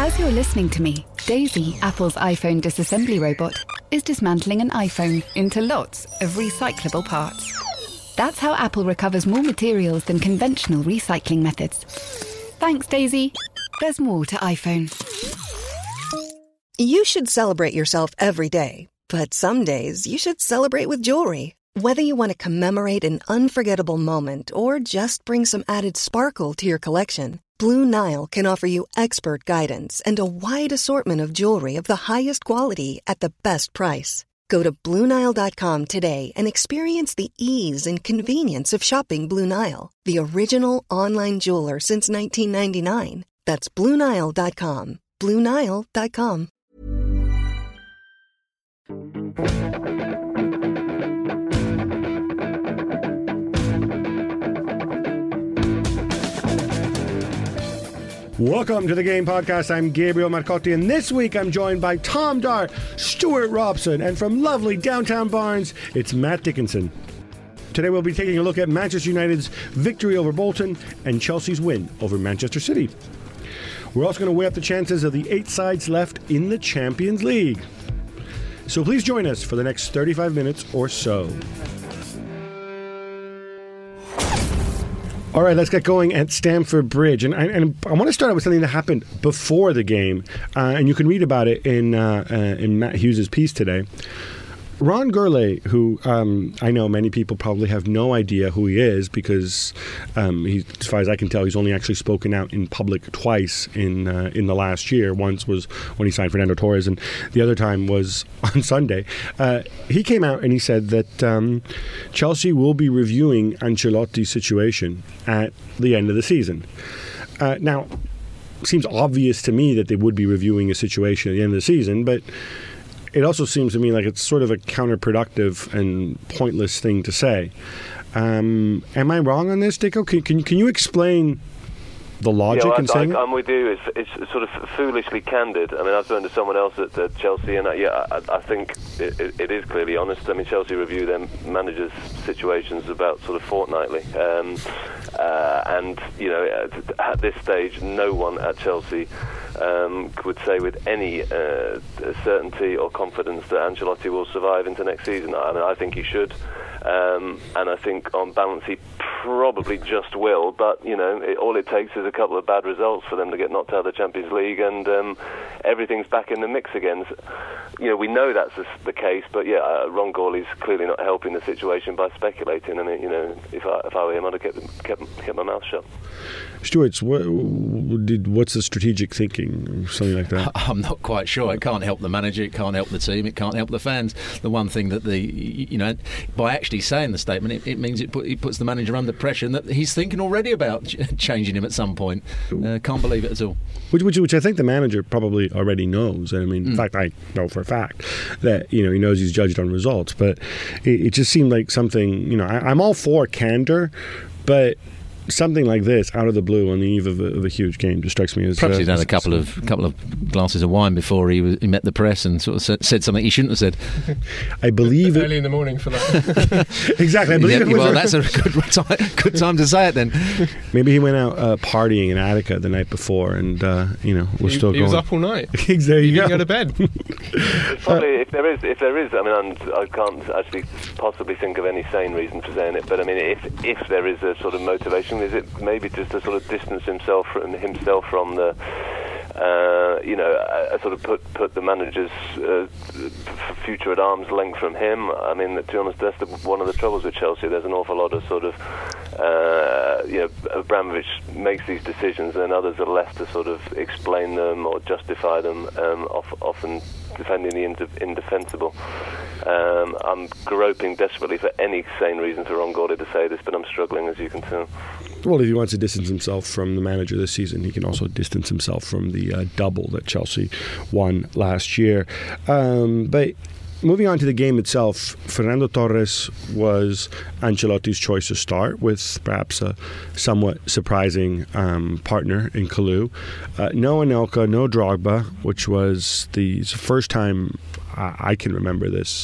As you're listening to me, Daisy, Apple's iPhone disassembly robot, is dismantling an iPhone into lots of recyclable parts. That's how Apple recovers more materials than conventional recycling methods. Thanks, Daisy. There's more to iPhone. You should celebrate yourself every day, but some days you should celebrate with jewelry. Whether you want to commemorate an unforgettable moment or just bring some added sparkle to your collection, Blue Nile can offer you expert guidance and a wide assortment of jewelry of the highest quality at the best price. Go to BlueNile.com today and experience the ease and convenience of shopping Blue Nile, the original online jeweler since 1999. That's BlueNile.com. BlueNile.com. Welcome to the Game Podcast. I'm Gabriel Marcotti, and this week I'm joined by Tom Dart, Stuart Robson, and from lovely downtown Barnes, it's Matt Dickinson. Today we'll be taking a look at Manchester United's victory over Bolton and Chelsea's win over Manchester City. We're also going to weigh up the chances of the 8 sides left in the Champions League. So please join us for the next 35 minutes or so. All right, let's get going at Stamford Bridge. And I want to start out with something that happened before the game. And you can read about it in Matt Hughes' piece today. Ron Gourlay, who I know many people probably have no idea who he is because, as far as I can tell, he's only actually spoken out in public twice in the last year. Once was when he signed Fernando Torres, and the other time was on Sunday. He came out and he said that Chelsea will be reviewing Ancelotti's situation at the end of the season. Now, it seems obvious to me that they would be reviewing a situation at the end of the season, but it also seems to me like it's sort of a counterproductive and pointless thing to say. Am I wrong on this, Dicko? Can you explain the logic in saying it? I'm with you. It's sort of foolishly candid. I mean, I've spoken to someone else at Chelsea, and I think it is clearly honest. I mean, Chelsea review their managers' situations about sort of fortnightly. And, you know, at this stage, no one at Chelsea would say with any certainty or confidence that Ancelotti will survive into next season. I mean, I think he should. And I think on balance he probably just will, but you know, all it takes is a couple of bad results for them to get knocked out of the Champions League, and everything's back in the mix again. So, you know, we know that's the case, but Ron Gourlay's clearly not helping the situation by speculating. I mean, you know, if I were him, I'd have kept my mouth shut. Stuart, what's the strategic thinking, or something like that? I'm not quite sure. It can't help the manager, it can't help the team, it can't help the fans. The one thing that by actually saying the statement, it means it puts the manager under pressure, and that he's thinking already about changing him at some point. Can't believe it at all. Which I think the manager probably already knows. I mean, in fact, I know for a fact that, you know, he knows he's judged on results. But it just seemed like something, you know, I'm all for candor, but something like this out of the blue on the eve of a huge game just strikes me as perhaps he's had a couple of glasses of wine before he met the press and sort of said something he shouldn't have said. I believe early in the morning for that. Exactly. I believe that's a good time to say it then. Maybe he went out partying in Attica the night before, and was still going. He was up all night. Exactly. He didn't go to bed. Probably, if there is, I mean, I can't actually possibly think of any sane reason for saying it, but I mean, if there is a sort of motivation, is it maybe just to sort of distance himself from the, sort of put the manager's future at arm's length from him? I mean, to be honest, that's one of the troubles with Chelsea. There's an awful lot of sort of, Abramovich makes these decisions, and others are left to sort of explain them or justify them, often defending the indefensible. I'm groping desperately for any sane reason for Ron Gourlay to say this, but I'm struggling, as you can tell. Well, if he wants to distance himself from the manager this season, he can also distance himself from the double that Chelsea won last year. But moving on to the game itself, Fernando Torres was Ancelotti's choice to start, with perhaps a somewhat surprising partner in Kalou. No Anelka, no Drogba, which was the first time I can remember this,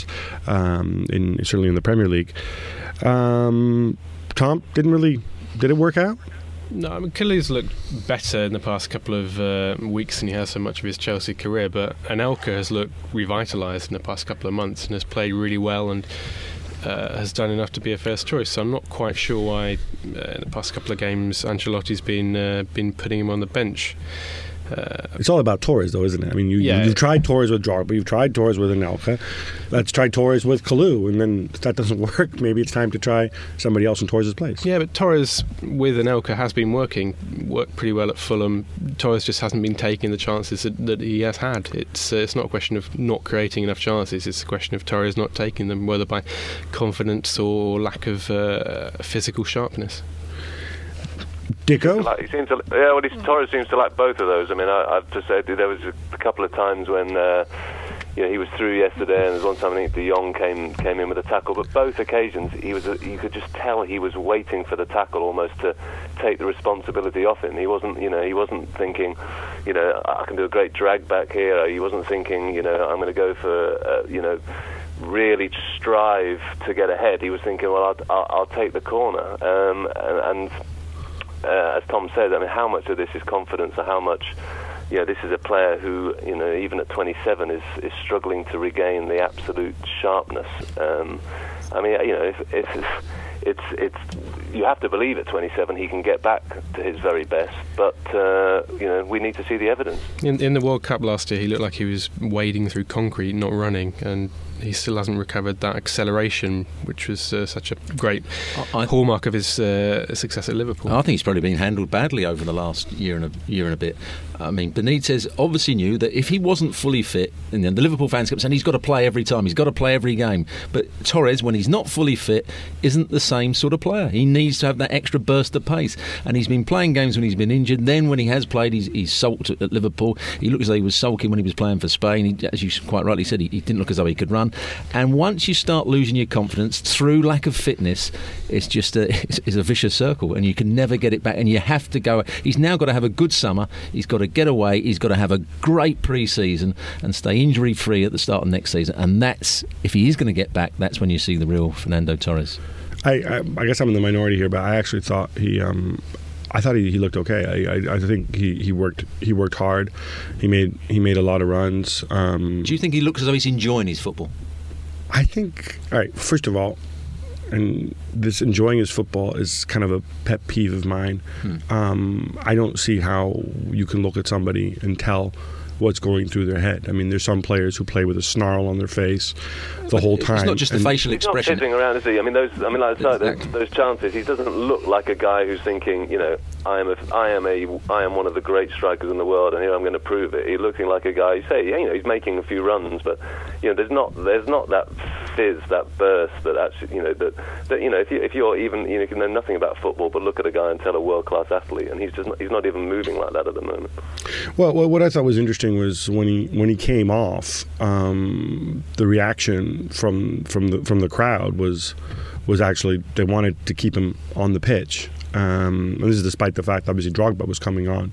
certainly in the Premier League. Tom, did it work out? No, I mean, Kalu's looked better in the past couple of weeks than he has so much of his Chelsea career, but Anelka has looked revitalised in the past couple of months and has played really well and has done enough to be a first choice. So I'm not quite sure why in the past couple of games Ancelotti's been putting him on the bench. It's all about Torres, though, isn't it? I mean, you've tried Torres with Drogba, you've tried Torres with Anelka. Let's try Torres with Kalu, and then if that doesn't work, maybe it's time to try somebody else in Torres' place. Yeah, but Torres with Anelka has been worked pretty well at Fulham. Torres just hasn't been taking the chances that he has had. It's not a question of not creating enough chances, it's a question of Torres not taking them, whether by confidence or lack of physical sharpness. Dicko? Torres seems to like both of those. I mean, I have to say there was a couple of times when he was through yesterday, and there's one time I think De Jong came in with a tackle, but both occasions you could just tell he was waiting for the tackle almost to take the responsibility off him. He wasn't thinking, I can do a great drag back here. He wasn't thinking, I'm going to go for, really strive to get ahead. He was thinking, well, I'll take the corner, and as Tom said, I mean, how much of this is confidence, or how much, this is a player who, even at 27 is struggling to regain the absolute sharpness. I mean, it's you have to believe at 27 he can get back to his very best, but we need to see the evidence. In the World Cup last year, he looked like he was wading through concrete, not running, and he still hasn't recovered that acceleration, which was such a great hallmark of his success at Liverpool. I think he's probably been handled badly over the last year and a bit. I mean, Benitez obviously knew that if he wasn't fully fit, and the Liverpool fans kept saying he's got to play every time, he's got to play every game. But Torres, when he's not fully fit, isn't the same sort of player. He needs to have that extra burst of pace. And he's been playing games when he's been injured. Then when he has played, he's sulked at Liverpool. He looked as though he was sulking when he was playing for Spain. As you quite rightly said, he didn't look as though he could run. And once you start losing your confidence through lack of fitness, it's just it's a vicious circle, and you can never get it back. And you have to go. He's now got to have a good summer. He's got to get away. He's got to have a great pre-season and stay injury-free at the start of next season. And that's, if he is going to get back, that's when you see the real Fernando Torres. I guess I'm in the minority here, but I actually thought he looked okay. I think he worked hard. He made a lot of runs. Do you think he looks as though he's enjoying his football? I think, all right, first of all, and this enjoying his football is kind of a pet peeve of mine. I don't see how you can look at somebody and tell what's going through their head. I mean, there's some players who play with a snarl on their face the whole time. It's not just the facial expression. He's not sitting around, is he? I mean, those chances. He doesn't look like a guy who's thinking, I am one of the great strikers in the world, and here I'm going to prove it. He's looking like a guy. He's making a few runs, but there's not that fizz, that burst that actually, if you're even, you can know nothing about football, but look at a guy and tell a world-class athlete, and he's not even moving like that at the moment. Well, what I thought was interesting was when he came off, the reaction from the crowd was actually they wanted to keep him on the pitch. And this is despite the fact, obviously, Drogba was coming on.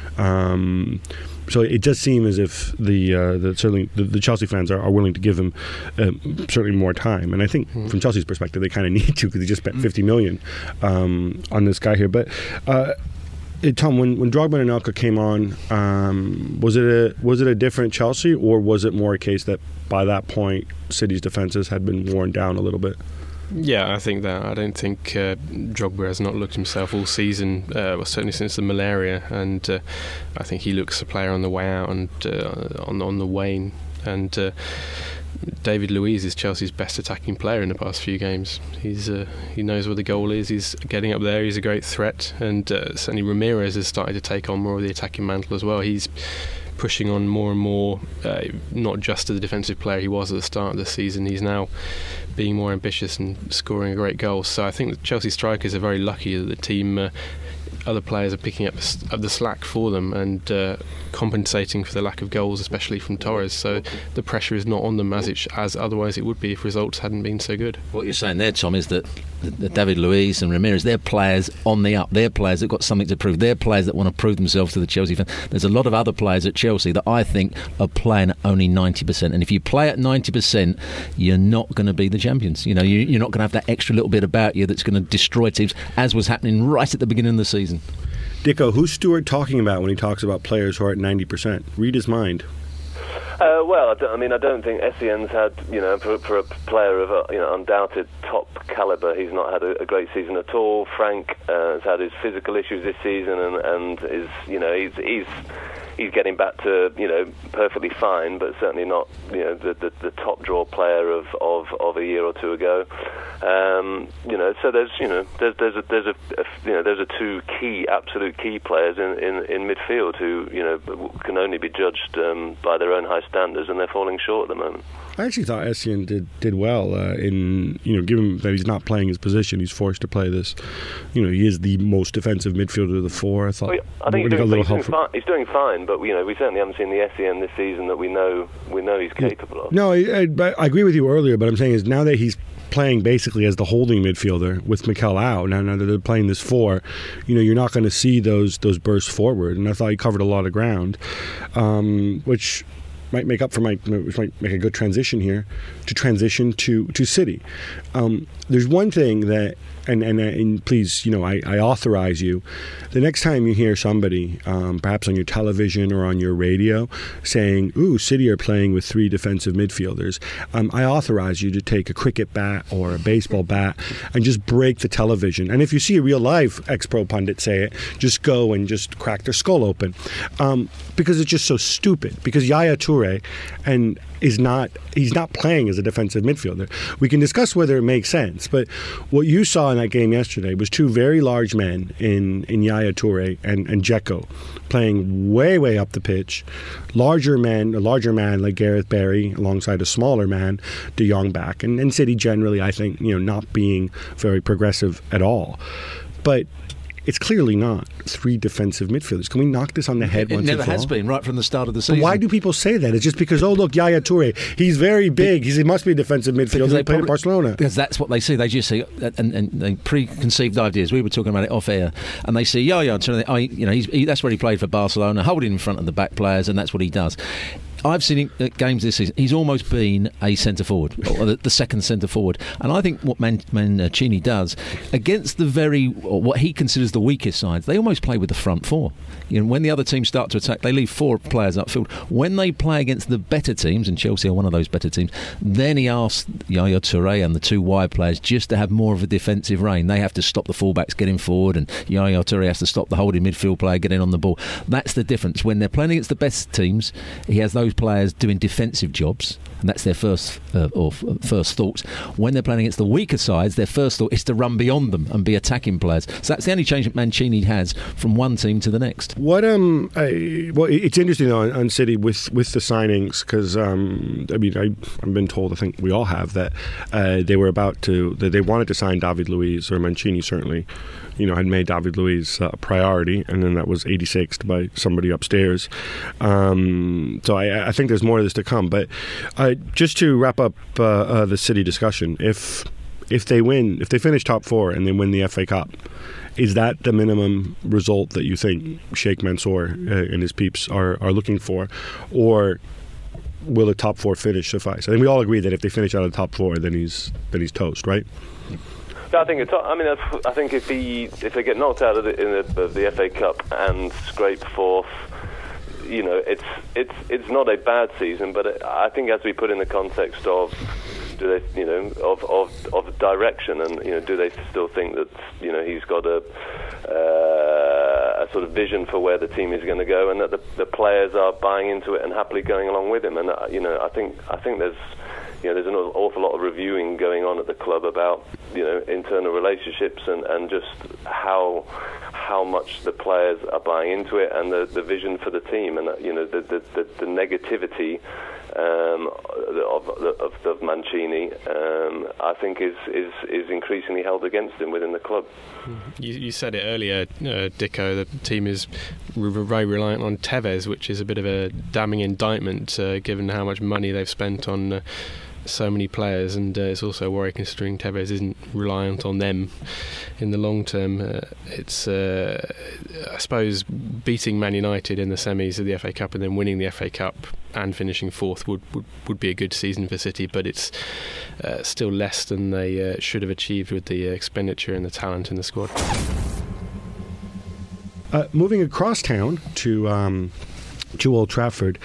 So it does seem as if certainly the Chelsea fans are willing to give him certainly more time. And I think from Chelsea's perspective, they kind of need to, because they just spent 50 million on this guy here. But Tom, when Drogba and Anelka came on, was it a different Chelsea, or was it more a case that by that point City's defences had been worn down a little bit? Yeah, I think that. I don't think Drogba has not looked himself all season, certainly since the malaria, and I think he looks a player on the way out and on the wane. And David Luiz is Chelsea's best attacking player in the past few games. He knows where the goal is. He's getting up there. He's a great threat, and certainly Ramirez has started to take on more of the attacking mantle as well. He's pushing on more and more, not just as the defensive player he was at the start of the season. He's now being more ambitious and scoring a great goal. So I think the Chelsea strikers are very lucky that the team, other players are picking up the slack for them and compensating for the lack of goals, especially from Torres. So the pressure is not on them as otherwise it would be if results hadn't been so good. What you're saying there, Tom, is that David Luiz and Ramirez, they're players on the up. They're players that got something to prove. They're players that want to prove themselves to the Chelsea fans. There's a lot of other players at Chelsea that I think are playing at only 90%. And if you play at 90%, you're not going to be the champions. You're not going to have that extra little bit about you that's going to destroy teams, as was happening right at the beginning of the season. Dicko, who's Stewart talking about when he talks about players who are at 90%? Read his mind. Well, I don't think Essien's had, for a player of undoubted top caliber, he's not had a great season at all. Frank has had his physical issues this season, and is, he's getting back to, perfectly fine, but certainly not, the top draw player of a year or two ago. So there's a two absolute key players in midfield who, can only be judged by their own high standards, and they're falling short at the moment. I actually thought Essien did well given that he's not playing his position, he's forced to play this. He is the most defensive midfielder of the four. I think he's doing fine, but we certainly haven't seen the Essien this season that we know he's capable of. No, I agree with you earlier, but I'm saying is now that he's playing basically as the holding midfielder with Mikel out, now that they're playing this four, you're not going to see those bursts forward, and I thought he covered a lot of ground, which might make a good transition here to City. There's one thing that, and please, I authorize you, the next time you hear somebody, perhaps on your television or on your radio, saying, "Ooh, City are playing with three defensive midfielders," I authorize you to take a cricket bat or a baseball bat and just break the television. And if you see a real live ex-pro pundit say it, just go and just crack their skull open, because it's just so stupid. Because Yaya Toure he's not playing as a defensive midfielder. We can discuss whether it makes sense, but what you saw in that game yesterday was two very large men in Yaya Toure and Dzeko playing way up the pitch. A larger man like Gareth Barry alongside a smaller man, De Jong back, and City generally, I think, not being very progressive at all. But it's clearly not three defensive midfielders. Can we knock this on the head once and for all? It never has been, right from the start of the season. But why do people say that? It's just because, look, Yaya Toure, he's very big. He must be a defensive midfielder. He played at Barcelona. Because that's what they see. They just see, and they preconceived ideas. We were talking about it off air, and they see Yaya Toure, that's where he played for Barcelona, holding in front of the back players, and that's what he does. I've seen him at games this season. He's almost been a centre forward, or the second centre forward. And I think what Mancini does against what he considers the weakest sides, they almost play with the front four. When the other teams start to attack, they leave four players upfield. When they play against the better teams, and Chelsea are one of those better teams, then he asks Yaya Toure and the two wide players just to have more of a defensive reign. They have to stop the fullbacks getting forward, and Yaya Toure has to stop the holding midfield player getting on the ball. That's the difference. When they're playing against the best teams, he has those players doing defensive jobs, and that's their first thoughts. When they're playing against the weaker sides, their first thought is to run beyond them and be attacking players. So that's the only change that Mancini has from one team to the next. Well, it's interesting though on City with the signings, because I've been told, I think we all have, that they wanted to sign David Luiz, or Mancini certainly, had made David Luiz a priority, and then that was 86ed by somebody upstairs. So I think there's more of this to come. But just to wrap up the City discussion, if they finish top four and they win the FA Cup, is that the minimum result that you think Sheikh Mansour and his peeps are looking for, or will a top four finish suffice? I think we all agree that if they finish out of the top four, then he's toast, right? I think if they get knocked out of the FA Cup and scrape fourth, it's not a bad season, but I think it has to be put in the context of of direction, and do they still think that he's got a sort of vision for where the team is going to go, and that the players are buying into it and happily going along with him. And I think there's there's an awful lot of reviewing going on at the club about internal relationships and just how much the players are buying into it, and the vision for the team, and the negativity of Mancini, I think is increasingly held against him within the club. You said it earlier, Dicko. The team is very reliant on Tevez, which is a bit of a damning indictment given how much money they've spent on so many players, and it's also a worry considering Tevez isn't reliant on them in the long term. It's I suppose beating Man United in the semis of the FA Cup and then winning the FA Cup and finishing fourth would be a good season for City, but it's still less than they should have achieved with the expenditure and the talent in the squad. Moving across town to Old Trafford,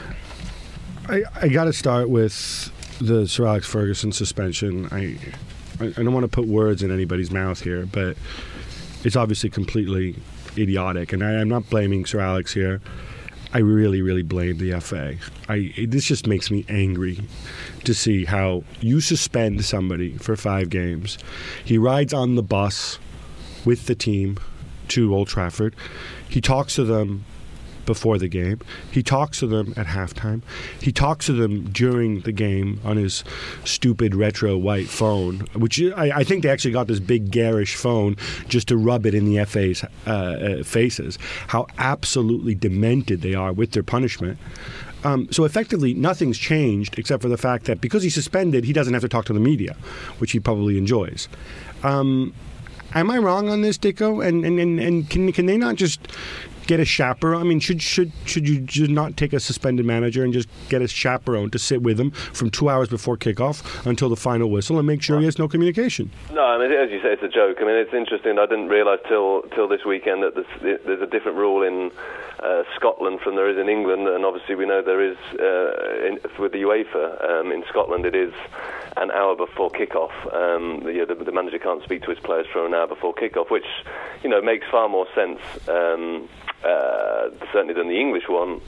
I got to start with the Sir Alex Ferguson suspension. I don't want to put words in anybody's mouth here, but it's obviously completely idiotic, and I'm not blaming Sir Alex here. I really, really blame the FA. This just makes me angry to see how you suspend somebody for 5 games. He rides on the bus with the team to Old Trafford. He talks to them before the game. He talks to them at halftime. He talks to them during the game on his stupid retro white phone, which I think they actually got this big garish phone just to rub it in the FA's faces, how absolutely demented they are with their punishment. So effectively, nothing's changed except for the fact that because he's suspended, he doesn't have to talk to the media, which he probably enjoys. Am I wrong on this, Dicko? And can they not just get a chaperone? I mean, should you just not take a suspended manager and just get a chaperone to sit with him from 2 hours before kickoff until the final whistle and make sure he has no communication? No, I mean, as you say, it's a joke. I mean, it's interesting. I didn't realise till this weekend that there's a different rule in Scotland from there is in England, and obviously we know there is with the UEFA in Scotland. It is an hour before kickoff. The manager can't speak to his players for an hour before kickoff, which makes far more sense. Certainly than the English one.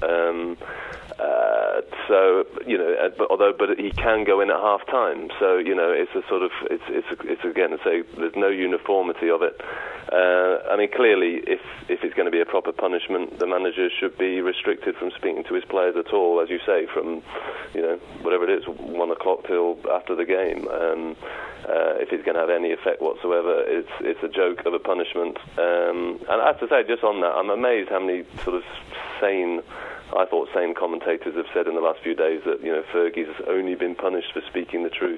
But he can go in at half time. So it's a sort of it's again to say there's no uniformity of it. I mean, clearly, if it's going to be a proper punishment, the manager should be restricted from speaking to his players at all, as you say, from whatever it is, 1 o'clock till after the game. If it's going to have any effect whatsoever, it's a joke of a punishment. And I have to say, just on that, I'm amazed how many sort of sane commentators have said in the last few days that Fergie's has only been punished for speaking the truth.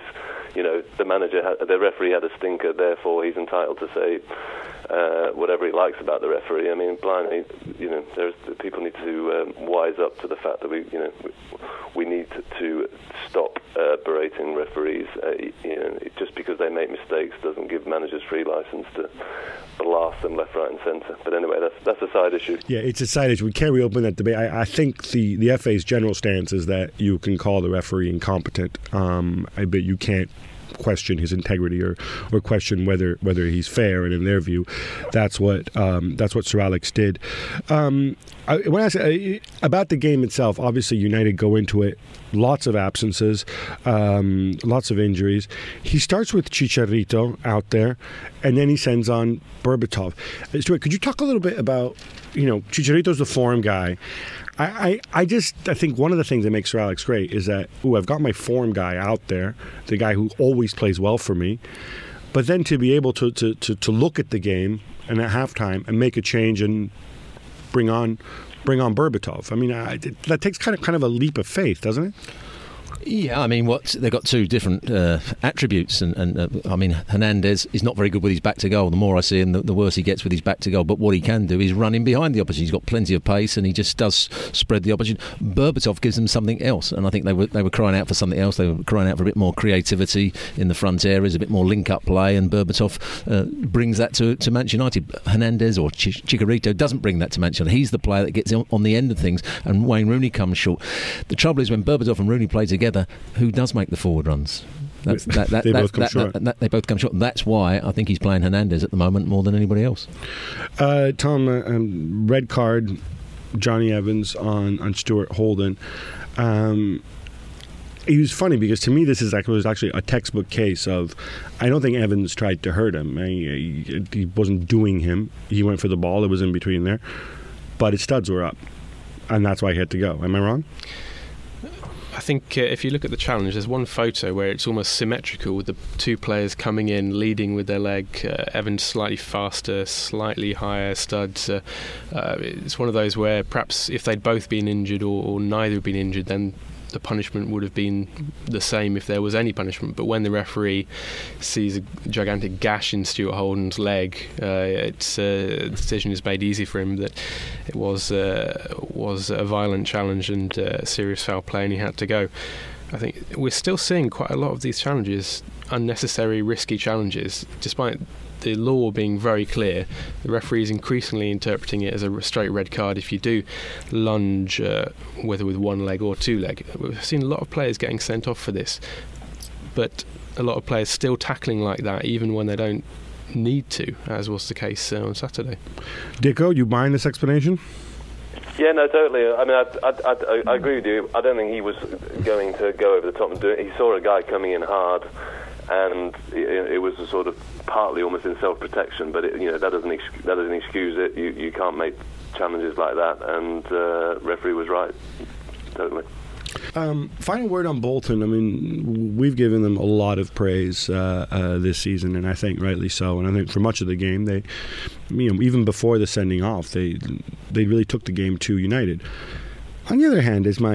The referee had a stinker, therefore he's entitled to say whatever he likes about the referee. I mean, blindly, people need to wise up to the fact that we need to stop berating referees. Just because they make mistakes doesn't give managers free license to blast them left, right, and centre. But anyway, that's a side issue. Yeah, it's a side issue. We can't reopen that debate. I think the FA's general stance is that you can call the referee incompetent. I bet you can't question his integrity or question whether he's fair, and in their view that's what Sir Alex did. When I say about the game itself, obviously United go into it, lots of absences, lots of injuries. He starts with Chicharito out there, and then he sends on Berbatov. Stuart, could you talk a little bit about, Chicharito's the form guy. I think one of the things that makes Sir Alex great is that, I've got my form guy out there, the guy who always plays well for me, but then to be able to look at the game and at halftime and make a change and bring on Berbatov. I mean, that takes kind of a leap of faith, doesn't it? Yeah, I mean, they've got two different attributes, and I mean, Hernandez is not very good with his back to goal. The more I see him, the worse he gets with his back to goal. But what he can do is run in behind the opposition. He's got plenty of pace, and he just does spread the opposition. Berbatov gives them something else, and I think they were crying out for something else. They were crying out for a bit more creativity in the front areas, a bit more link-up play, and Berbatov brings that to Manchester United. Hernandez or Chicharito doesn't bring that to Manchester United. He's the player that gets on the end of things, and Wayne Rooney comes short. The trouble is when Berbatov and Rooney play together, who does make the forward runs? They both come short. They both come short. That's why I think he's playing Hernandez at the moment more than anybody else. Tom, red card, Johnny Evans on Stuart Holden. It was funny because to me this was actually a textbook case of, I don't think Evans tried to hurt him. He wasn't doing him. He went for the ball. It was in between there. But his studs were up. And that's why he had to go. Am I wrong? I think if you look at the challenge, there's one photo where it's almost symmetrical with the two players coming in, leading with their leg. Evans slightly faster, slightly higher studs. It's one of those where perhaps if they'd both been injured or neither had been injured, then the punishment would have been the same if there was any punishment. But when the referee sees a gigantic gash in Stuart Holden's leg, the decision is made easy for him that it was a violent challenge and serious foul play, and he had to go. I think we're still seeing quite a lot of these challenges, unnecessary, risky challenges, despite the law being very clear, the referee is increasingly interpreting it as a straight red card if you do lunge, whether with one leg or two leg. We've seen a lot of players getting sent off for this, but a lot of players still tackling like that even when they don't need to, as was the case on Saturday. Dicko, you buying this explanation? Yeah, no, totally. I mean, I agree with you. I don't think he was going to go over the top and do it. He saw a guy coming in hard, and it was a sort of partly almost in self-protection, but that doesn't excuse it. You can't make challenges like that, and referee was right. Totally. Final word on Bolton. I mean, we've given them a lot of praise this season, and I think rightly so. And I think for much of the game, they, even before the sending off, they really took the game to United. On the other hand, as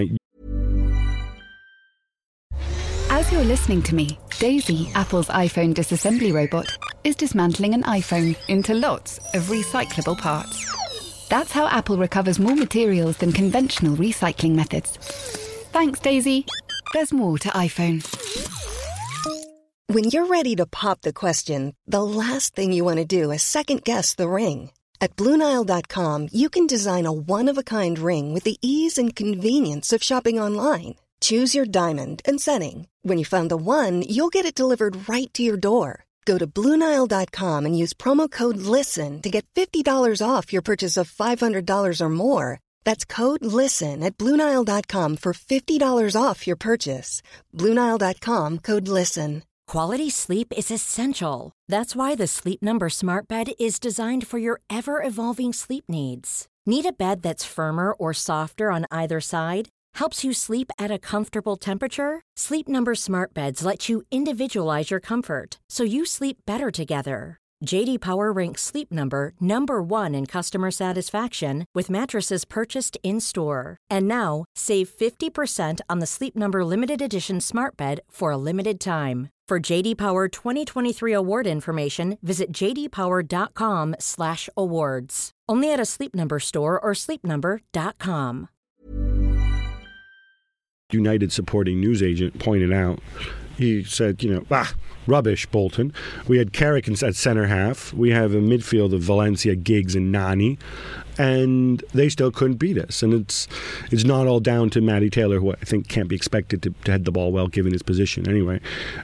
you're listening to me, Daisy, Apple's iPhone disassembly robot, is dismantling an iPhone into lots of recyclable parts. That's how Apple recovers more materials than conventional recycling methods. Thanks, Daisy. There's more to iPhone. When you're ready to pop the question, the last thing you want to do is second-guess the ring. At BlueNile.com, you can design a one-of-a-kind ring with the ease and convenience of shopping online. Choose your diamond and setting. When you find the one, you'll get it delivered right to your door. Go to BlueNile.com and use promo code LISTEN to get $50 off your purchase of $500 or more. That's code LISTEN at BlueNile.com for $50 off your purchase. BlueNile.com, code LISTEN. Quality sleep is essential. That's why the Sleep Number Smart Bed is designed for your ever-evolving sleep needs. Need a bed that's firmer or softer on either side? Helps you sleep at a comfortable temperature? Sleep Number Smart Beds let you individualize your comfort, so you sleep better together. J.D. Power ranks Sleep Number number 1 in customer satisfaction with mattresses purchased in-store. And now, save 50% on the Sleep Number Limited Edition Smart Bed for a limited time. For J.D. Power 2023 award information, visit jdpower.com/awards. Only at a Sleep Number store or sleepnumber.com. United supporting news agent pointed out, he said, rubbish, Bolton. We had Carrick at centre half. We have a midfield of Valencia, Giggs, and Nani, and they still couldn't beat us. And it's not all down to Matty Taylor, who I think can't be expected to head the ball well given his position. Anyway,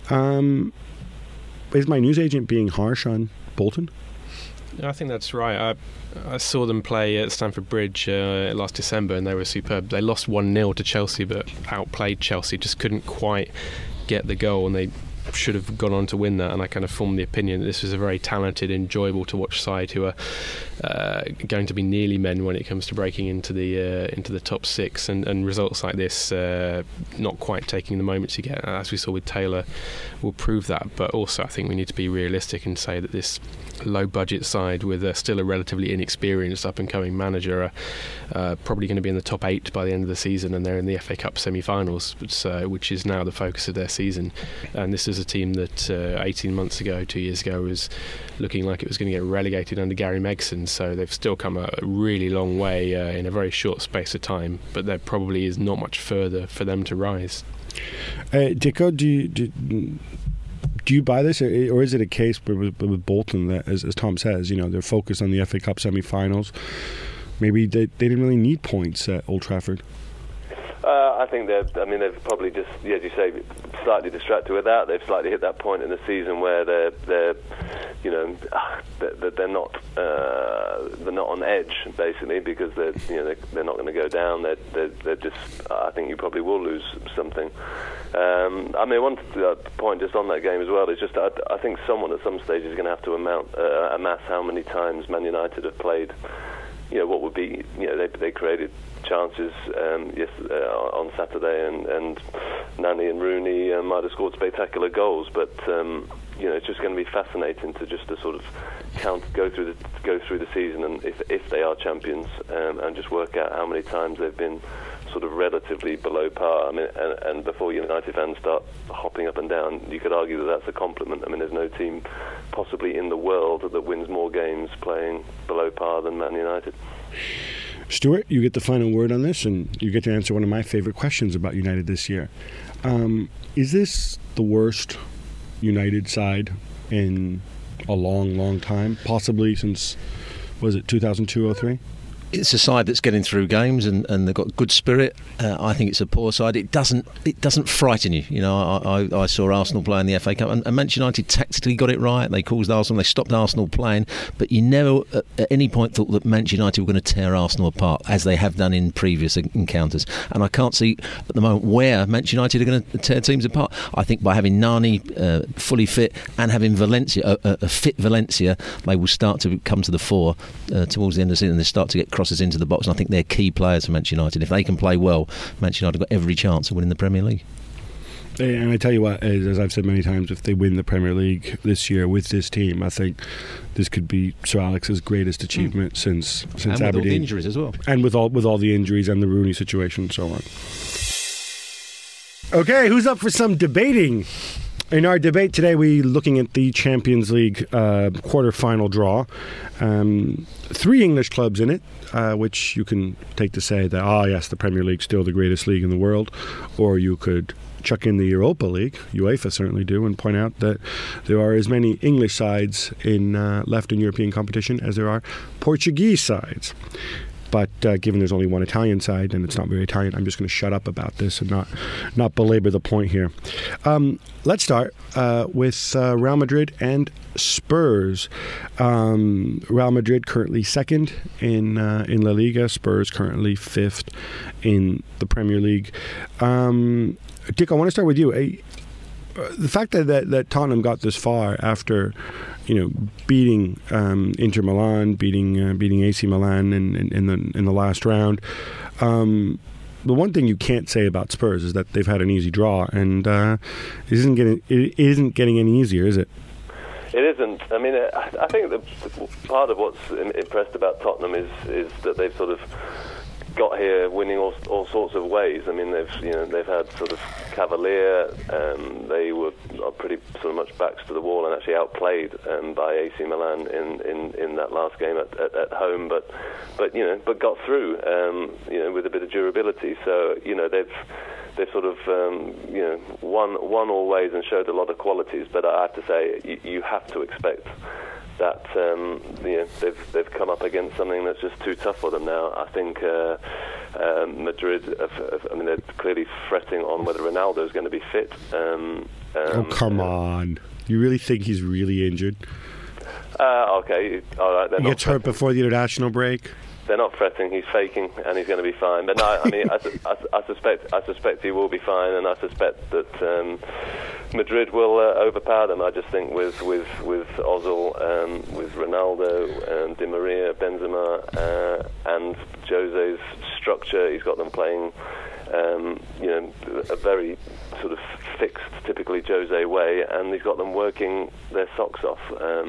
is my news agent being harsh on Bolton? I think that's right. I saw them play at Stamford Bridge last December, and they were superb. They lost 1-0 to Chelsea, but outplayed Chelsea. Just couldn't quite get the goal, and they should have gone on to win that. And I kind of formed the opinion that this was a very talented, enjoyable to watch side who are going to be nearly men when it comes to breaking into the top six. And results like this, not quite taking the moments you get, as we saw with Taylor, will prove that. But also, I think we need to be realistic and say that this low-budget side with still a relatively inexperienced up-and-coming manager are probably going to be in the top 8 by the end of the season, and they're in the FA Cup semi-finals, which is now the focus of their season. And this is a team that 18 months ago, 2 years ago, was looking like it was going to get relegated under Gary Megson. So they've still come a really long way in a very short space of time, but there probably is not much further for them to rise. Dicko, do you buy this, or is it a case with Bolton that, as Tom says, they're focused on the FA Cup semi-finals? Maybe they didn't really need points at Old Trafford. I think they've probably just, as you say, slightly distracted with that. They've slightly hit that point in the season where they're not on edge, basically, because they're not going to go down. They're just, I think you probably will lose something. One point just on that game as well is just I think someone at some stage is going to have to amass how many times Man United have played. What would be, they created chances on Saturday, and Nani and Rooney might have scored spectacular goals, but it's just going to be fascinating to just to sort of go through the season, and if they are champions, and just work out how many times they've been sort of relatively below par. And before United fans start hopping up and down, you could argue that that's a compliment. There's no team possibly in the world that wins more games playing below par than Man United. Stuart, you get the final word on this, and you get to answer one of my favorite questions about United this year. Is this the worst United side in a long, long time, possibly since, was it 2002-03? It's a side that's getting through games and they've got good spirit. I think it's a poor side. It doesn't frighten you. You know, I saw Arsenal play in the FA Cup and Manchester United tactically got it right. They caused Arsenal, they stopped Arsenal playing, but you never at any point thought that Manchester United were going to tear Arsenal apart as they have done in previous encounters. And I can't see at the moment where Manchester United are going to tear teams apart. I think by having Nani fully fit and having Valencia, a fit Valencia, they will start to come to the fore towards the end of the season and they start to get crosses into the box, and I think they're key players for Manchester United. If they can play well, Manchester United have got every chance of winning the Premier League. And I tell you what, as I've said many times, if they win the Premier League this year with this team, I think this could be Sir Alex's greatest achievement since and Aberdeen. With all the injuries as well. And with all the injuries and the Rooney situation and so on. Okay, who's up for some debating? In our debate today, we're looking at the Champions League quarter-final draw. 3 English clubs in it, which you can take to say that, yes, the Premier League's still the greatest league in the world. Or you could chuck in the Europa League, UEFA certainly do, and point out that there are as many English sides left in European competition as there are Portuguese sides. But given there's only one Italian side and it's not very Italian, I'm just going to shut up about this and not belabor the point here. Let's start with Real Madrid and Spurs. Real Madrid currently second in La Liga. Spurs currently 5th in the Premier League. Dick, I want to start with you. The fact that Tottenham got this far after, beating Inter Milan, beating AC Milan in the last round. The one thing you can't say about Spurs is that they've had an easy draw, and it isn't getting any easier, is it? It isn't. I mean, I think the part of what's impressed about Tottenham is that they've sort of got here winning all sorts of ways. I mean, they've had sort of cavalier. They were pretty sort of much backs to the wall and actually outplayed by AC Milan in that last game at home. But got through with a bit of durability. So they've sort of won all ways and showed a lot of qualities. But I have to say, you have to expect that they've come up against something that's just too tough for them now. I think Madrid, they're clearly fretting on whether Ronaldo is going to be fit. Come on. You really think he's really injured? Okay, all right. He gets hurt before the international break? They're not fretting. He's faking, and he's going to be fine. But no, I mean, I suspect he will be fine, and I suspect that Madrid will overpower them. I just think with Ozil, with Ronaldo, Di Maria, Benzema, and Jose's structure, he's got them playing, a very sort of fixed, typically Jose way, and he's got them working their socks off.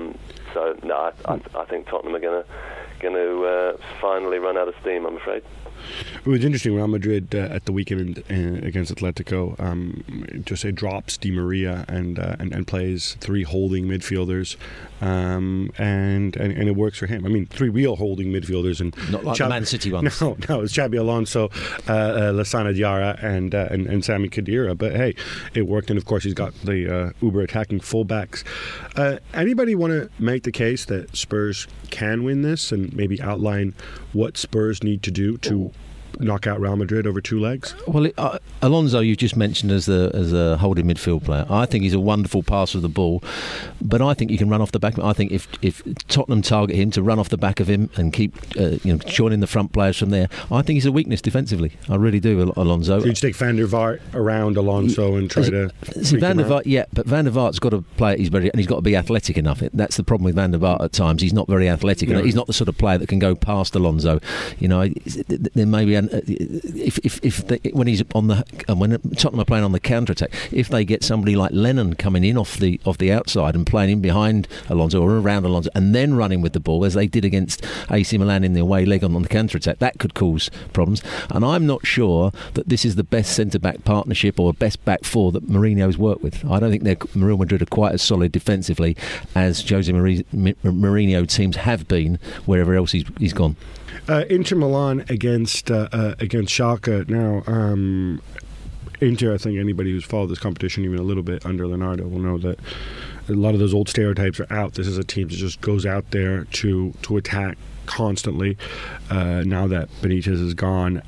I think Tottenham are going to finally run out of steam, I'm afraid. It was interesting. Real Madrid at the weekend against Atletico, Jose drops Di Maria and plays 3 holding midfielders, and it works for him. I mean, 3 real holding midfielders, and not like the Man City ones. No, it's Xabi Alonso, Lassana Diarra, and Sami Khedira. But hey, it worked, and of course he's got the uber attacking fullbacks. Anybody want to make the case that Spurs can win this, and maybe outline what Spurs need to do to knock out Real Madrid over 2 legs? Well, Alonso, you just mentioned as a holding midfield player. I think he's a wonderful passer of the ball, but I think you can run off the back. I think if Tottenham target him, to run off the back of him and keep joining the front players from there, I think he's a weakness defensively. I really do, Alonso. So you take Van der Vaart around Alonso and try to Van der Vaart, but Van der Vaart's got to play it. And he's got to be athletic enough. That's the problem with Van der Vaart at times. He's not very athletic. No. He's not the sort of player that can go past Alonso. There may be when Tottenham are playing on the counter attack, if they get somebody like Lennon coming in off the outside and playing in behind Alonso or around Alonso and then running with the ball as they did against AC Milan in the away leg on the counter attack, that could cause problems. And I'm not sure that this is the best centre back partnership or best back 4 that Mourinho's worked with. I don't think Real Madrid are quite as solid defensively as Jose Mourinho teams have been wherever else he's gone. Inter Milan against Schalke. Now, Inter, I think anybody who's followed this competition even a little bit under Leonardo will know that A lot of those old stereotypes are out. This is a team that just goes out there to attack constantly. Now that Benitez is gone,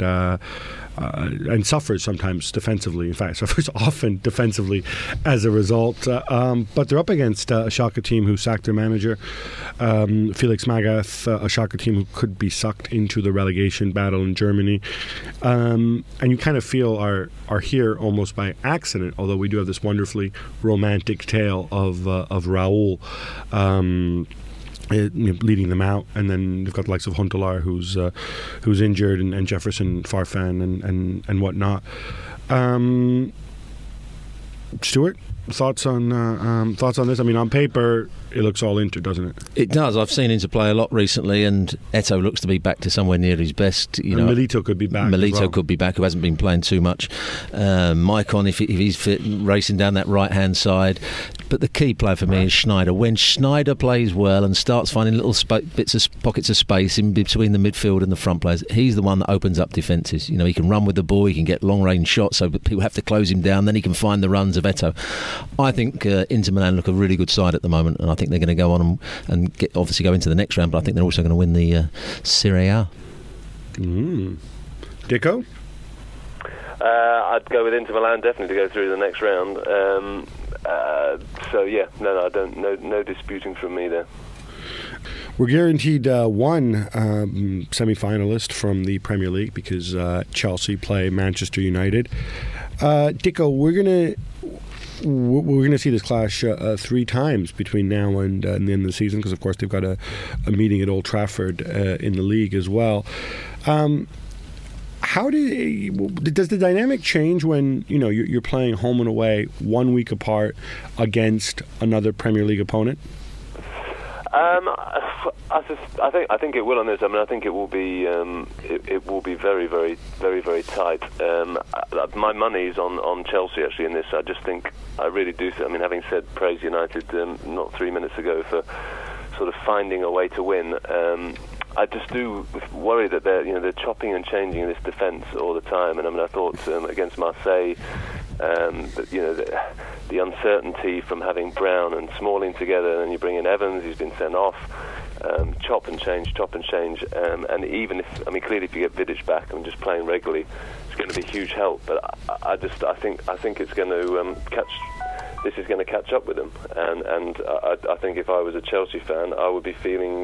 and suffers sometimes defensively. In fact, suffers often defensively as a result. But they're up against a Schalke team who sacked their manager, Felix Magath, a Schalke team who could be sucked into the relegation battle in Germany. And you kind of feel are here almost by accident, although we do have this wonderfully romantic tale of Raul leading them out, and then they've got the likes of Huntelaar who's injured, and Jefferson Farfan and whatnot. Stuart, thoughts on this? I mean, on paper it looks all Inter, doesn't it? It does. I've seen Inter play a lot recently, and Eto'o looks to be back to somewhere near his best. You know, Milito could be back. Could be back, who hasn't been playing too much. Maicon, if he's fit, racing down that right-hand side. But the key player for me is Schneider. When Schneider plays well and starts finding little pockets of space in between the midfield and the front players, he's the one that opens up defences. You know, he can run with the ball, he can get long-range shots, so people have to close him down. Then he can find the runs of Eto'o. I think Inter Milan look a really good side at the moment, and I think they're going to go on and obviously go into the next round, but I think they're also going to win the Serie A. Dicko? I'd go with Inter Milan definitely to go through the next round. So yeah, no disputing from me there. We're guaranteed one semi-finalist from the Premier League because Chelsea play Manchester United. Dicko, we're gonna see this clash 3 times between now and the end of the season, because of course they've got a meeting at Old Trafford in the league as well. How does the dynamic change when you're playing home and away 1 week apart against another Premier League opponent? I think it will on this. I mean, I think it will be very, very, very, very tight. My money's on Chelsea actually in this. I really do. I mean, having said praise United not 3 minutes ago for sort of finding a way to win. I just do worry that they're chopping and changing in this defence all the time. And I mean, I thought against Marseille, the uncertainty from having Brown and Smalling together, and then you bring in Evans, who's been sent off. Chop and change, and even clearly if you get Vidic back and just playing regularly, it's going to be a huge help. But I think it's going to This is going to catch up with them, and I think if I was a Chelsea fan, I would be feeling,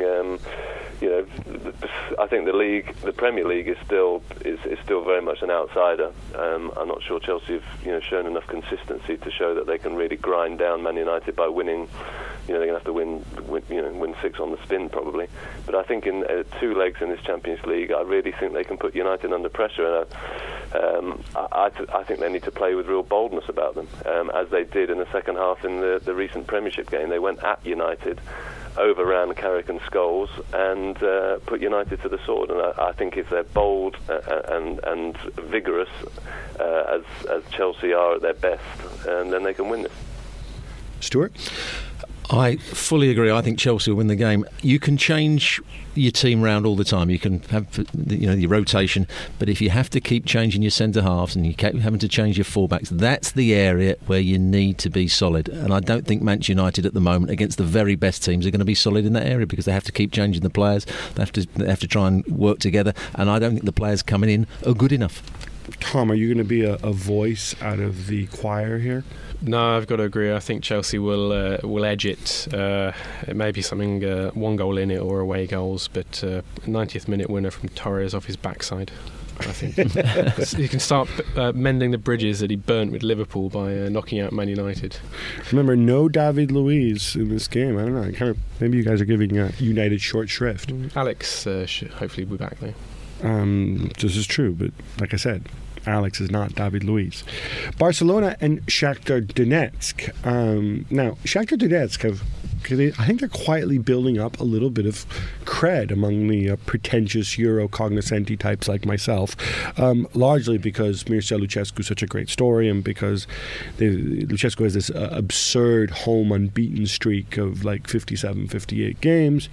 I think the Premier League is still very much an outsider. I'm not sure Chelsea have shown enough consistency to show that they can really grind down Man United by winning. They're going to have to win 6 on the spin probably. But I think in 2 legs in this Champions League, I really think they can put United under pressure. And I think they need to play with real boldness about them, as they did in the second half in the recent Premiership game. They went at United, overran Carrick and Scholes, and put United to the sword. And I think if they're bold and vigorous, as Chelsea are at their best, then they can win this. Stuart? I fully agree. I think Chelsea will win the game. You can change your team round all the time. You can have your rotation, but if you have to keep changing your centre halves and you keep having to change your fullbacks, that's the area where you need to be solid. And I don't think Manchester United at the moment against the very best teams are going to be solid in that area, because they have to keep changing the players. They have to try and work together. And I don't think the players coming in are good enough. Tom, are you going to be a voice out of the choir here? No, I've got to agree. I think Chelsea will edge it. It may be something 1 goal in it or away goals, but 90th minute winner from Torres off his backside. I think you can start mending the bridges that he burnt with Liverpool by knocking out Man United. Remember, no David Luiz in this game. I don't know. Maybe you guys are giving United short shrift. Alex should hopefully be back though. This is true, but like I said, Alex is not David Luiz. Barcelona and Shakhtar Donetsk. Now, Shakhtar Donetsk I think they're quietly building up a little bit of cred among the pretentious Euro cognoscenti types like myself, largely because Mircea Lucescu is such a great story, and because Lucescu has this absurd home unbeaten streak of like 57, 58 games.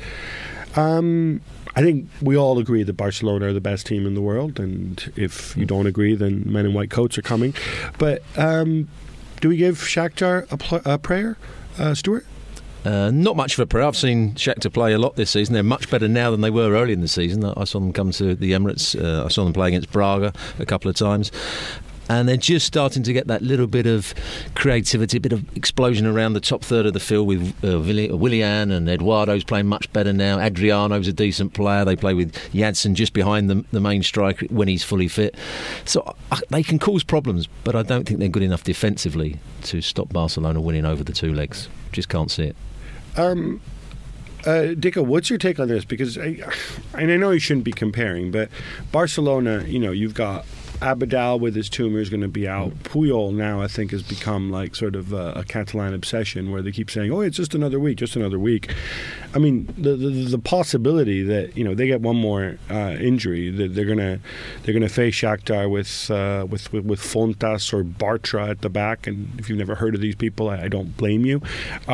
I think we all agree that Barcelona are the best team in the world, and if you don't agree, then men in white coats are coming. But Do we give Shakhtar a prayer, Stuart? Not much of a prayer. I've seen Shakhtar play a lot this season. They're much better now than they were early in the season. I saw them come to the Emirates. I saw them play against Braga a couple of times. And they're just starting to get that little bit of creativity, a bit of explosion around the top third of the field with Willian and Eduardo's playing much better now. Adriano's a decent player. They play with Yadson just behind the main striker when he's fully fit. So they can cause problems, but I don't think they're good enough defensively to stop Barcelona winning over the two legs. Just can't see it. Dicko, what's your take on this? Because I know you shouldn't be comparing, but Barcelona, you've got Abidal with his tumor is going to be out. Puyol now, I think, has become like sort of a Catalan obsession where they keep saying, "Oh, it's just another week, just another week." I mean, the possibility that they get one more injury, that they're gonna face Shakhtar with Fontas or Bartra at the back, and if you've never heard of these people, I don't blame you.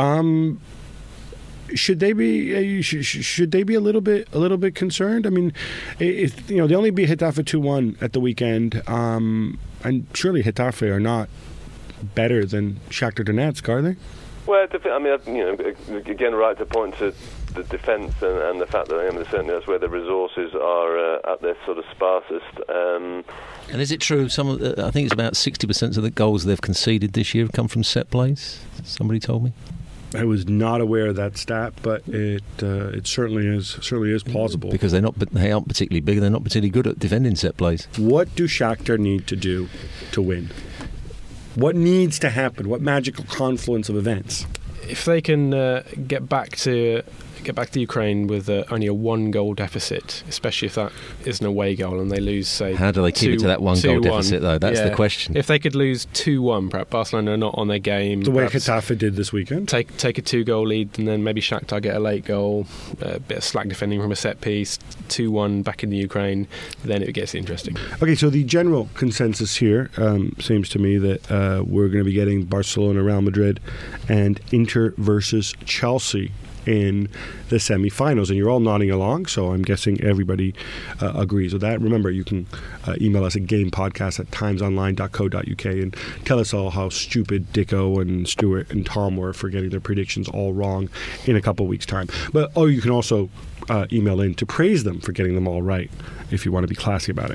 Should they be a little bit concerned? I mean, they only beat Getafe 2-1 at the weekend, and surely Getafe are not better than Shakhtar Donetsk, are they? Well, I mean, again, right to point to the defence and the fact that certainly that's where the resources are at their sort of sparsest. And is it true? I think it's about 60% of the goals they've conceded this year have come from set plays. Somebody told me. I was not aware of that stat, but it certainly is plausible. Because they aren't particularly big, and they're not particularly good at defending set plays. What do Shakhtar need to do to win? What needs to happen? What magical confluence of events? If they can get back to Ukraine with only a 1-goal deficit, especially if that is an away goal and they lose, say, how do they keep it to that 1-goal deficit, though? That's the question. If they could lose 2-1, perhaps Barcelona are not on their game. The way Getafe did this weekend. Take a 2-goal lead, and then maybe Shakhtar get a late goal, a bit of slack defending from a set piece, 2-1 back in the Ukraine, then it gets interesting. Okay, so the general consensus here seems to me that we're going to be getting Barcelona, Real Madrid, and Inter versus Chelsea in the semi-finals, and you're all nodding along, so I'm guessing everybody agrees with that. Remember, you can email us at gamepodcast@timesonline.co.uk and tell us all how stupid Dicko and Stuart and Tom were for getting their predictions all wrong in a couple of weeks' time. But you can also email in to praise them for getting them all right if you want to be classy about it.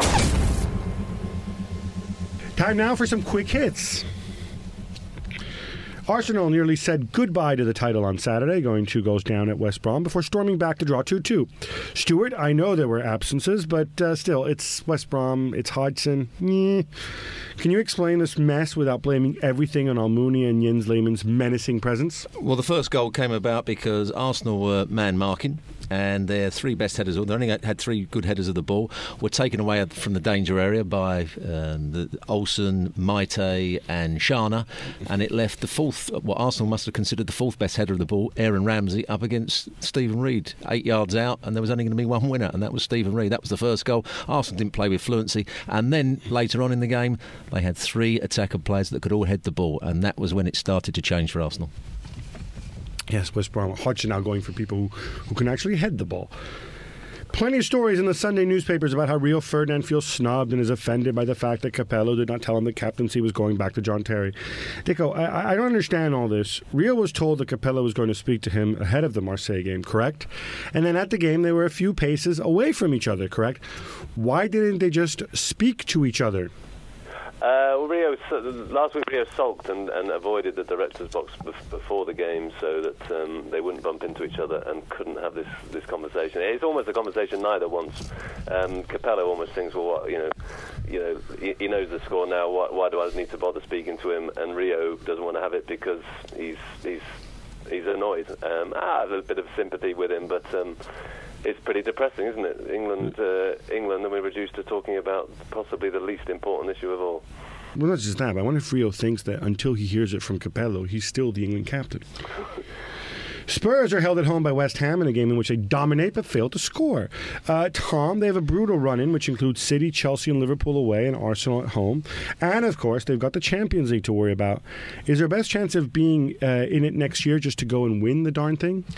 Time now for some quick hits. Arsenal nearly said goodbye to the title on Saturday, going 2 goals down at West Brom before storming back to draw 2-2. Stuart, I know there were absences, but still, it's West Brom, it's Hodgson. Can you explain this mess without blaming everything on Almunia and Jens Lehmann's menacing presence? Well, the first goal came about because Arsenal were man-marking, and their 3 best headers, they only had 3 good headers of the ball, were taken away from the danger area by Olsen, Maite and Shana, and it left the 4th, what Arsenal must have considered the 4th best header of the ball, Aaron Ramsey, up against Stephen Reid, 8 yards out, and there was only going to be one winner, and that was Stephen Reid. That was the first goal. Arsenal didn't play with fluency, and then later on in the game they had 3 attacker players that could all head the ball, and that was when it started to change for Arsenal. Yes, West Brom. Hodgson now going for people who can actually head the ball. Plenty of stories in the Sunday newspapers about how Rio Ferdinand feels snubbed and is offended by the fact that Capello did not tell him the captaincy was going back to John Terry. Dicko, I don't understand all this. Rio was told that Capello was going to speak to him ahead of the Marseille game, correct? And then at the game, they were a few paces away from each other, correct? Why didn't they just speak to each other? Last week Rio sulked and avoided the director's box before the game so that they wouldn't bump into each other and couldn't have this conversation. It's almost a conversation neither wants. Capello almost thinks, well, he knows the score now. Why do I need to bother speaking to him? And Rio doesn't want to have it because he's annoyed. I have a bit of sympathy with him, but. It's pretty depressing, isn't it? England, and we're reduced to talking about possibly the least important issue of all. Well, not just that, but I wonder if Rio thinks that until he hears it from Capello, he's still the England captain. Spurs are held at home by West Ham in a game in which they dominate but fail to score. Tom, they have a brutal run-in, which includes City, Chelsea and Liverpool away and Arsenal at home. And, of course, they've got the Champions League to worry about. Is their best chance of being in it next year just to go and win the darn thing?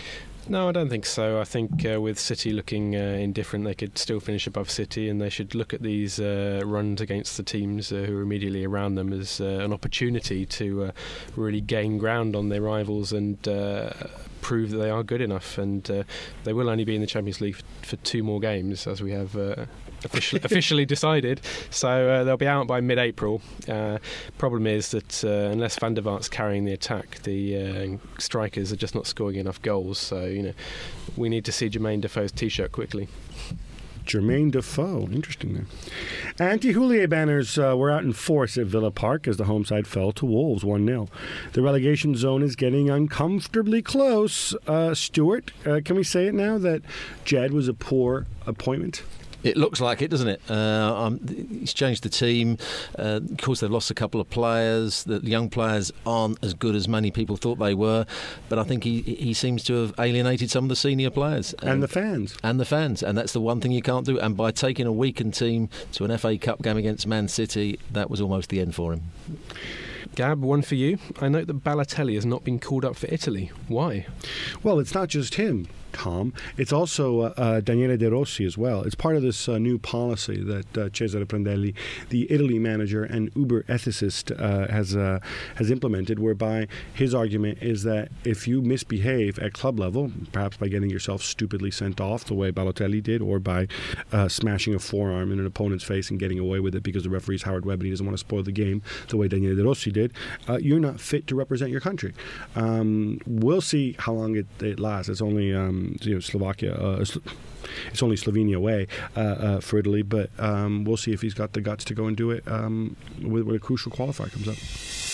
No, I don't think so. I think with City looking indifferent, they could still finish above City, and they should look at these runs against the teams who are immediately around them as an opportunity to really gain ground on their rivals and prove that they are good enough. And they will only be in the Champions League for 2 more games, as we have officially decided. So they'll be out by mid-April. Problem is that unless Van der Vaart's carrying the attack, the strikers are just not scoring enough goals. So we need to see Jermaine Defoe's T-shirt quickly. Jermaine Defoe, interesting there. Anti-Houllier banners were out in force at Villa Park as the home side fell to Wolves 1-0. The relegation zone is getting uncomfortably close. Stuart, can we say it now that Jed was a poor appointment? It looks like it, doesn't it? He's changed the team. Of course, they've lost a couple of players. The young players aren't as good as many people thought they were. But I think he seems to have alienated some of the senior players. And the fans. And the fans. And that's the one thing you can't do. And by taking a weakened team to an FA Cup game against Man City, that was almost the end for him. Gab, one for you. I note that Balotelli has not been called up for Italy. Why? Well, it's not just him, Tom. It's also Daniele De Rossi as well. It's part of this new policy that Cesare Prandelli, the Italy manager and uber ethicist, has implemented, whereby his argument is that if you misbehave at club level, perhaps by getting yourself stupidly sent off the way Balotelli did, or by smashing a forearm in an opponent's face and getting away with it because the referee's Howard Webb and he doesn't want to spoil the game the way Daniele De Rossi did, you're not fit to represent your country. We'll see how long it lasts. It's only Slovakia. It's only Slovenia away for Italy, but we'll see if he's got the guts to go and do it when a crucial qualifier comes up.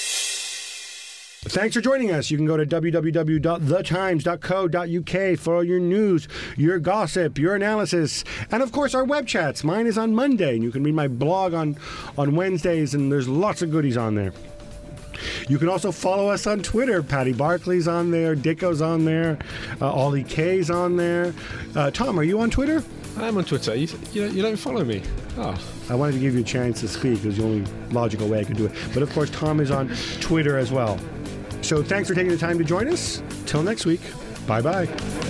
Thanks for joining us. You can go to www.thetimes.co.uk for all your news, your gossip, your analysis, and of course our web chats. Mine is on Monday, and you can read my blog on Wednesdays, and there's lots of goodies on there. You can also follow us on Twitter. Paddy Barclay's on there, Dicko's on there, Ollie K's on there. Tom, are you on Twitter? I'm on Twitter. You don't follow me. Oh. I wanted to give you a chance to speak. It was the only logical way I could do it. But of course, Tom is on Twitter as well. So thanks for taking the time to join us. Till next week. Bye-bye.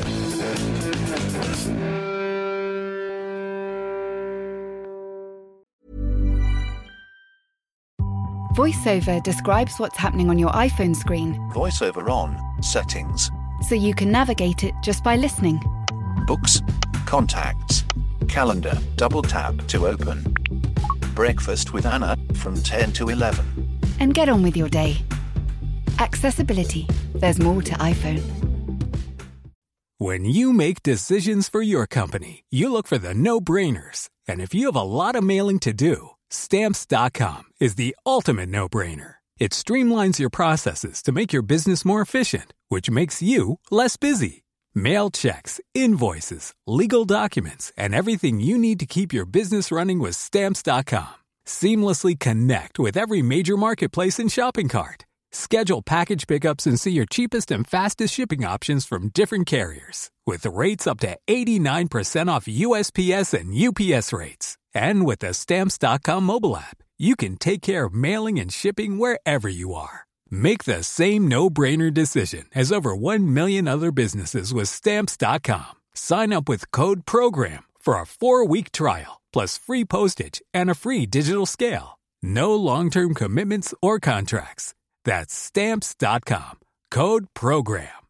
VoiceOver describes what's happening on your iPhone screen. VoiceOver on, settings. So you can navigate it just by listening. Books, contacts, calendar, double tap to open. Breakfast with Anna from 10 to 11. And get on with your day. Accessibility. There's more to iPhone. When you make decisions for your company, you look for the no-brainers. And if you have a lot of mailing to do, Stamps.com is the ultimate no-brainer. It streamlines your processes to make your business more efficient, which makes you less busy. Mail checks, invoices, legal documents, and everything you need to keep your business running with Stamps.com. Seamlessly connect with every major marketplace and shopping cart. Schedule package pickups and see your cheapest and fastest shipping options from different carriers, with rates up to 89% off USPS and UPS rates. And with the Stamps.com mobile app, you can take care of mailing and shipping wherever you are. Make the same no-brainer decision as over 1 million other businesses with Stamps.com. Sign up with code PROGRAM for a 4-week trial, plus free postage and a free digital scale. No long-term commitments or contracts. That's Stamps.com. Code PROGRAM.